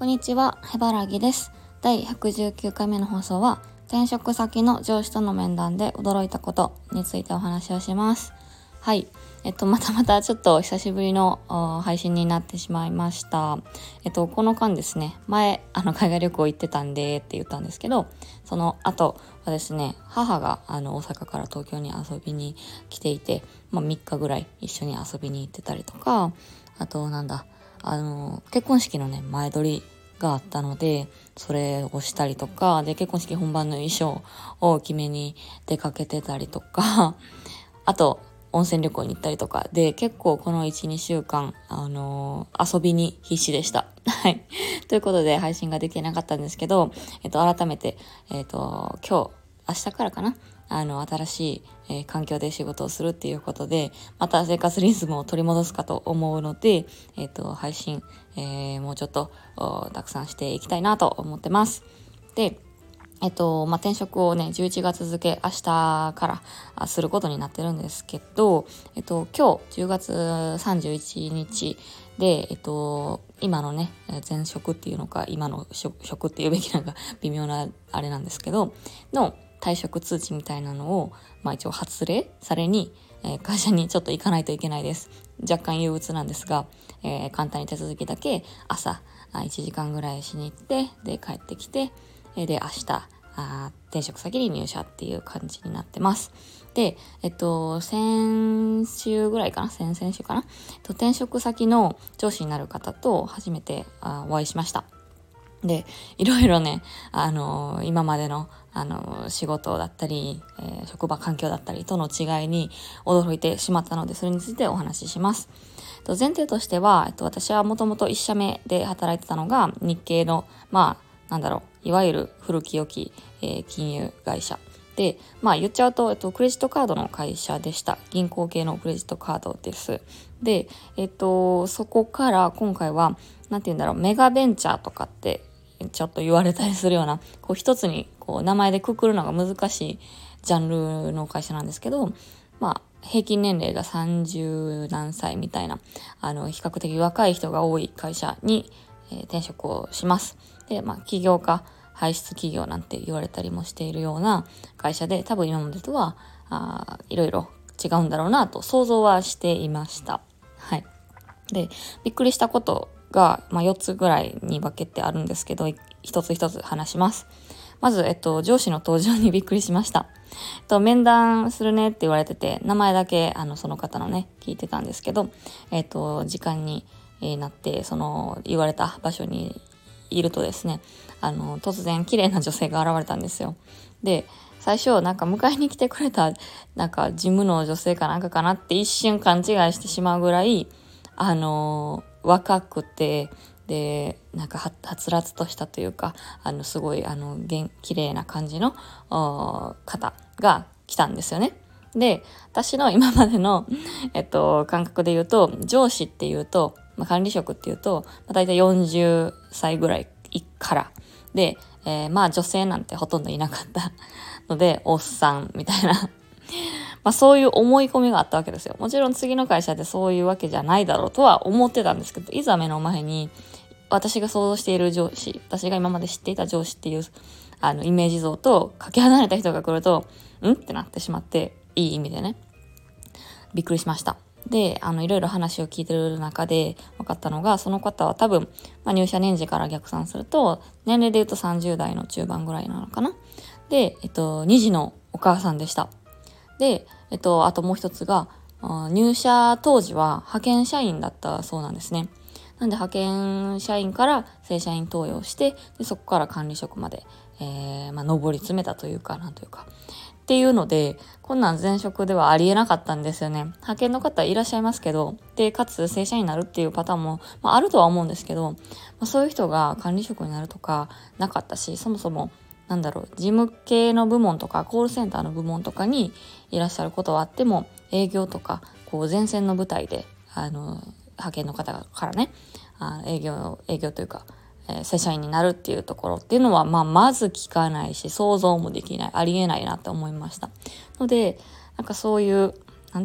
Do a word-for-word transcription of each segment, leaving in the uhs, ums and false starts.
こんにちは、へばらぎです。だいひゃくじゅうきゅうかいめの放送は、転職先の上司との面談で驚いたことについてお話をします。はい。えっと、またまたちょっと久しぶりの配信になってしまいました。えっと、この間ですね、前、あの、海外旅行行ってたんでって言ったんですけど、その後はですね、母があの大阪から東京に遊びに来ていて、まあみっかぐらい一緒に遊びに行ってたりとか、あとなんだ、あの、結婚式のね、前撮りがあったので、それをしたりとか、で、結婚式本番の衣装を決めに出かけてたりとか、あと、温泉旅行に行ったりとかで、結構このいち、にしゅうかん、あのー、遊びに必死でした。はい。ということで配信ができなかったんですけど、えっと、改めて、えっと、今日、明日からかなあの、新しい、えー、環境で仕事をするっていうことで、また生活リズムを取り戻すかと思うので、えっと、配信、えー、もうちょっとたくさんしていきたいなと思ってます。で、えっと、まあ、転職をね、じゅういちがつ付明日からすることになってるんですけど、えっと、今日じゅうがつさんじゅういちにちで、えっと、今のね、前職っていうのか、今の職っていうべきなんか微妙なあれなんですけど、の退職通知みたいなのを、まあ一応発令されに、えー、会社にちょっと行かないといけないです。若干憂鬱なんですが、えー、簡単に手続きだけ朝いちじかんぐらいしに行って、で帰ってきて、で、明日、あ転職先に入社っていう感じになってます。で、えっと、先週ぐらいかな先々週かなと転職先の上司になる方と初めてあお会いしました。で、いろいろね、あのー、今までの、あのー、仕事だったり、えー、職場環境だったりとの違いに驚いてしまったので、それについてお話しします。と前提としては、えっと、私はもともと一社目で働いてたのが日系の、まあ、なんだろう、いわゆる古き良き、えー、金融会社。で、まあ言っちゃうと、えっと、クレジットカードの会社でした。銀行系のクレジットカードです。で、えっと、そこから今回は、なんて言うんだろう、メガベンチャーとかってちょっと言われたりするような、こう一つにこう名前でくくるのが難しいジャンルの会社なんですけど、まあ、平均年齢がさんじゅうなんさいみたいな、あの、比較的若い人が多い会社に、えー、転職をします。で、まあ、起業家、排出企業なんて言われたりもしているような会社で、多分今までとは、あいろいろ違うんだろうなと想像はしていました。はい。で、びっくりしたことが、まあ、よっつぐらいに分けてあるんですけど、一つ一つ話します。まず、えっと、上司の登場にびっくりしました。えっと、面談するねって言われてて、名前だけ、あの、その方のね、聞いてたんですけど、えっと、時間になって、その、言われた場所にいるとですね、あの、突然、綺麗な女性が現れたんですよ。で、最初、なんか迎えに来てくれた、なんか、事務の女性かなんかかなって一瞬勘違いしてしまうぐらい、あの、若くて、で、なんかは、はつらつとしたというか、あの、すごい、あの、げん、綺麗な感じの、方が来たんですよね。で、私の今までの、えっと、感覚で言うと、上司っていうと、まあ、管理職っていうと、まあ、大体よんじゅっさいぐらいからで、えー、まあ女性なんてほとんどいなかったので、おっさんみたいなまあそういう思い込みがあったわけですよ。もちろん次の会社でそういうわけじゃないだろうとは思ってたんですけど、いざ目の前に私が想像している上司、私が今まで知っていた上司っていうあのイメージ像とかけ離れた人が来ると、んってなってしまって、いい意味でね、びっくりしました。で、あの、いろいろ話を聞いてる中で分かったのが、その方は多分、まあ、入社年次から逆算すると、年齢で言うとさんじゅう代の中盤ぐらいなのかな。で、えっと、に児のお母さんでした。で、えっと、あともう一つが、入社当時は派遣社員だったそうなんですね。なんで派遣社員から正社員登用して、でそこから管理職まで、えー、まあ、上り詰めたというか、なんというか。っていうので、こんなん前職ではありえなかったんですよね。派遣の方いらっしゃいますけど、で、かつ正社員になるっていうパターンも、まあ、あるとは思うんですけど、まあ、そういう人が管理職になるとかなかったし、そもそも、なんだろう、事務系の部門とか、コールセンターの部門とかにいらっしゃることはあっても、営業とか、こう前線の舞台で、あの、派遣の方からね、あ営業、営業というか、えー、正社員になるっていうところっていうのは、まあ、まず聞かないし、想像もできない、ありえないなって思いました。ので、なんかそういう、なんだろう、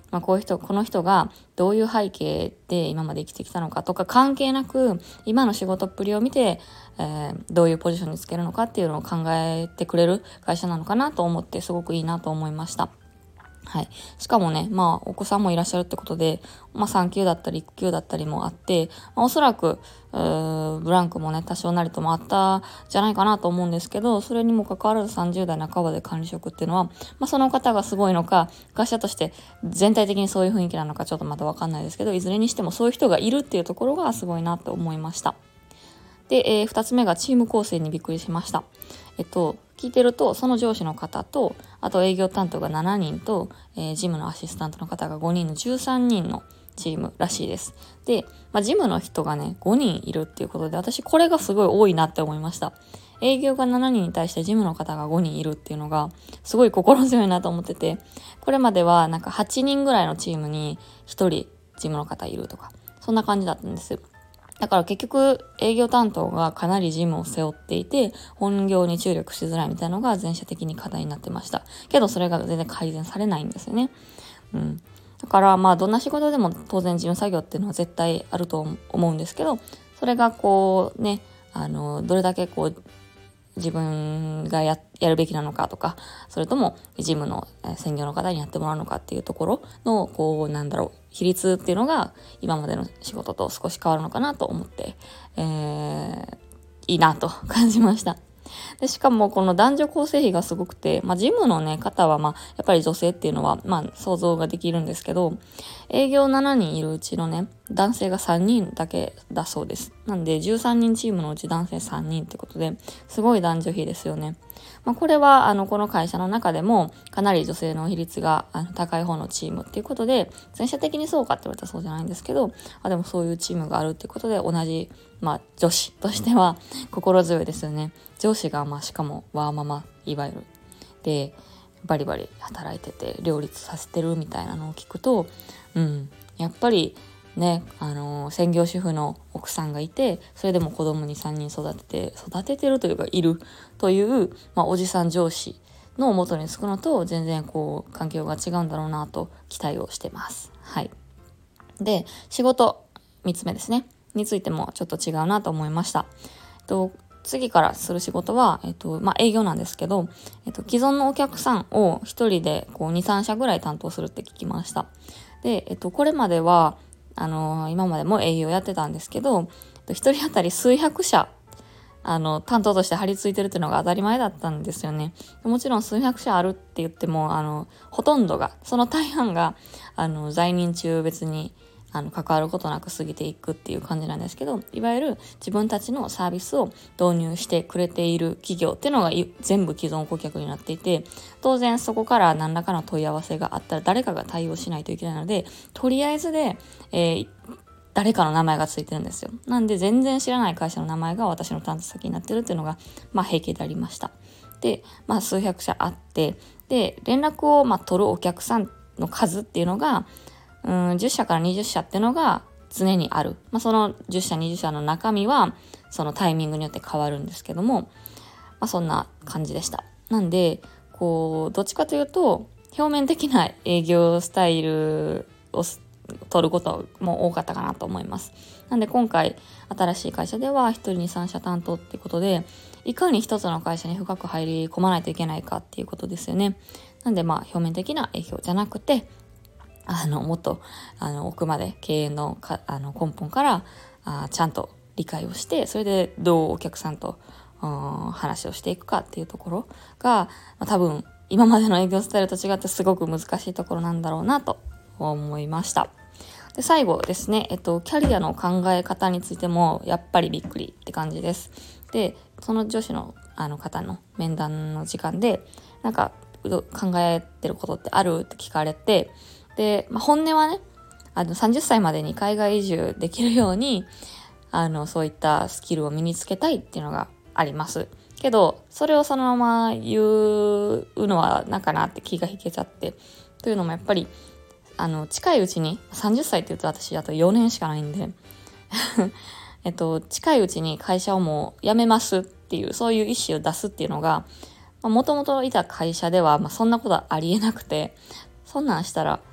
まあ、こういう人この人がどういう背景で今まで生きてきたのかとか関係なく、今の仕事っぷりを見て、えー、どういうポジションにつけるのかっていうのを考えてくれる会社なのかなと思って、すごくいいなと思いました。はい。しかもね、まあ、お子さんもいらっしゃるってことで、まあ、産休だったり育休だったりもあって、まあ、おそらく、ブランクもね、多少なりともあったじゃないかなと思うんですけど、それにもかかわらずさんじゅう代半ばで管理職っていうのは、まあ、その方がすごいのか、会社として全体的にそういう雰囲気なのかちょっとまだわかんないですけど、いずれにしてもそういう人がいるっていうところがすごいなと思いました。で、えー、ふたつめがチーム構成にびっくりしました。えっと、聞いてると、その上司の方と、あと営業担当がしちにんと、えー、ジムのアシスタントの方がごにんのじゅうさんにんのチームらしいです。で、まあ、ジムの人がね、ごにんいるっていうことで、私これがすごい多いなって思いました。営業がしちにんに対してジムの方がごにんいるっていうのが、すごい心強いなと思ってて、これまではなんかはちにんぐらいのチームにひとりジムの方いるとか、そんな感じだったんです。だから結局営業担当がかなり事務を背負っていて、本業に注力しづらいみたいなのが全社的に課題になってました。けどそれが全然改善されないんですよね。うん。だからまあどんな仕事でも当然事務作業っていうのは絶対あると思うんですけど、それがこうね、あの、どれだけこう、自分が や, やるべきなのかとか、それとも事務の専業の方にやってもらうのかっていうところの、こう、なんだろう、比率っていうのが今までの仕事と少し変わるのかなと思って、えー、いいなと感じました。で、しかもこの男女構成比がすごくて、まあ、ジムのね、方は、まあ、やっぱり女性っていうのは、まあ、想像ができるんですけど、営業しちにんいるうちのね、男性がさんにんだけだそうです。なんで、じゅうさんにんチームのうち男性さんにんってことで、すごい男女比ですよね。まあ、これは、あの、この会社の中でも、かなり女性の比率があの高い方のチームっていうことで、全社的にそうかって言われたらそうじゃないんですけど、あでもそういうチームがあるっていうことで、同じ、まあ、女子としては心強いですよね。上司が、まあ、しかもワーママ、いわゆる。で、バリバリ働いてて、両立させてるみたいなのを聞くと、うん、やっぱり、ね、あのー、専業主婦の奥さんがいて、それでも子供にさんにん育てて、育ててるというか、いるという、まあ、おじさん上司の元につくのと、全然こう、環境が違うんだろうなと期待をしてます。はい。で、仕事、みっつめですね。についてもちょっと違うなと思いました。と次からする仕事は、えっと、まあ、営業なんですけど、えっと、既存のお客さんを一人でこうに、さん社ぐらい担当するって聞きました。で、えっと、これまでは、あのー、今までも営業やってたんですけど、一人当たり数百社、あの、担当として張り付いてるっていうのが当たり前だったんですよね。もちろん数百社あるって言っても、あの、ほとんどが、その大半が、あの、在任中別に、あの、関わることなく過ぎていくっていう感じなんですけど、いわゆる自分たちのサービスを導入してくれている企業っていうのが全部既存顧客になっていて、当然そこから何らかの問い合わせがあったら誰かが対応しないといけないので、とりあえずで、えー、誰かの名前がついてるんですよ。なんで全然知らない会社の名前が私の担当先になってるっていうのが、まあ平気でありました。で、まあ数百社あって、で、連絡をまあ取るお客さんの数っていうのが、うん、じゅっ社からにじゅっ社っていうのが常にある。まあ、そのじゅっ社、にじゅっ社の中身はそのタイミングによって変わるんですけども、まあ、そんな感じでした。なんで、こう、どっちかというと、表面的な営業スタイルを取ることも多かったかなと思います。なんで今回、新しい会社ではひとりにさん社担当っていうことで、いかに一つの会社に深く入り込まないといけないかっていうことですよね。なんでまあ、表面的な営業じゃなくて、あの、もっと、あの、奥まで経営のかあの根本からあちゃんと理解をして、それでどうお客さんと話をしていくかっていうところが、まあ、多分、今までの営業スタイルと違ってすごく難しいところなんだろうなと思いました。で、最後ですね、えっと、キャリアの考え方についても、やっぱりびっくりって感じです。で、その女子のあの方の面談の時間で、なんか、考えてることってあるって聞かれて、で、まあ、本音はね、あのさんじゅっさいまでに海外移住できるように、あの、そういったスキルを身につけたいっていうのがあります。けど、それをそのまま言うのはなんかなって気が引けちゃって。というのもやっぱり、あの、近いうちに、さんじゅっさいって言うと私あとよねんしかないんで、えっと、近いうちに会社をもう辞めますっていう、そういう意思を出すっていうのが、もともといた会社では、まあ、そんなことはありえなくて、そんなんしたら、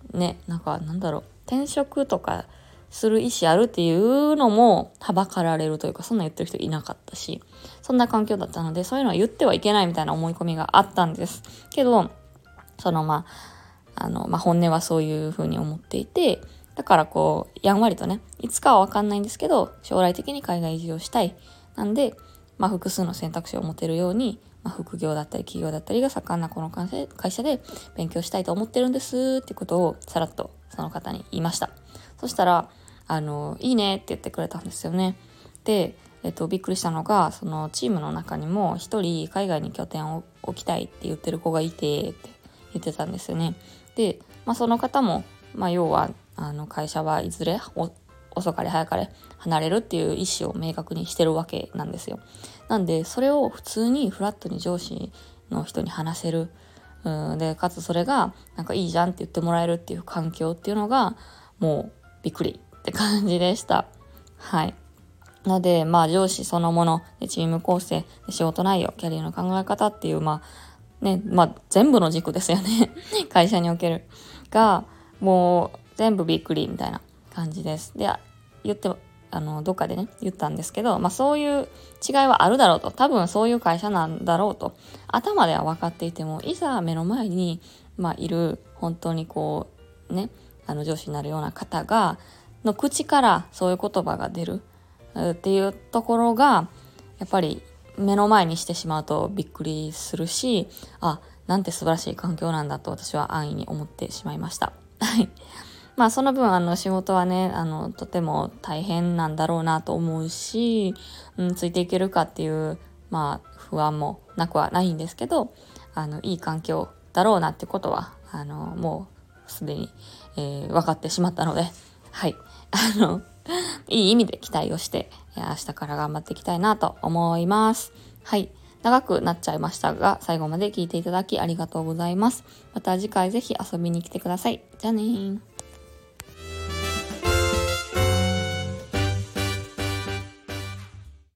ね、なんかなんだろう、転職とかする意思あるっていうのもはばかられるというか、そんな言ってる人いなかったし、そんな環境だったので、そういうのは言ってはいけないみたいな思い込みがあったんですけど、そのまああの、まあ、本音はそういうふうに思っていて、だからこうやんわりとね、いつかは分かんないんですけど、将来的に海外移住をしたい、なんで、まあ、複数の選択肢を持てるように、まあ、副業だったり企業だったりが盛んなこの会社で勉強したいと思ってるんですってことをさらっとその方に言いました。そしたら、あのいいねって言ってくれたんですよね。で、えっと、びっくりしたのが、そのチームの中にも一人海外に拠点を置きたいって言ってる子がいてって言ってたんですよね。で、まあ、その方も、まあ、要はあの会社はいずれお遅かれ早かれ離れるっていう意思を明確にしてるわけなんですよ。なんでそれを普通にフラットに上司の人に話せる、うんでかつそれがなんかいいじゃんって言ってもらえるっていう環境っていうのがもうびっくりって感じでした。はい。なのでまあ上司そのものでチーム構成で仕事内容キャリアの考え方っていうまあねまあ全部の軸ですよね会社におけるがもう全部びっくりみたいな感じです。で、言ってあのどっかでね言ったんですけど、まあそういう違いはあるだろうと、多分そういう会社なんだろうと頭では分かっていても、いざ目の前に、まあ、いる本当にこうねあの上司になるような方がの口からそういう言葉が出るっていうところがやっぱり目の前にしてしまうとびっくりするし、あ、なんて素晴らしい環境なんだと私は安易に思ってしまいました。はいまあその分あの仕事はねあのとても大変なんだろうなと思うし、うん、ついていけるかっていうまあ不安もなくはないんですけど、あのいい環境だろうなってことはあのもうすでに、えー、分かってしまったので、はいあのいい意味で期待をして明日から頑張っていきたいなと思います。はい。長くなっちゃいましたが、最後まで聞いていただきありがとうございます。また次回ぜひ遊びに来てください。じゃあねー。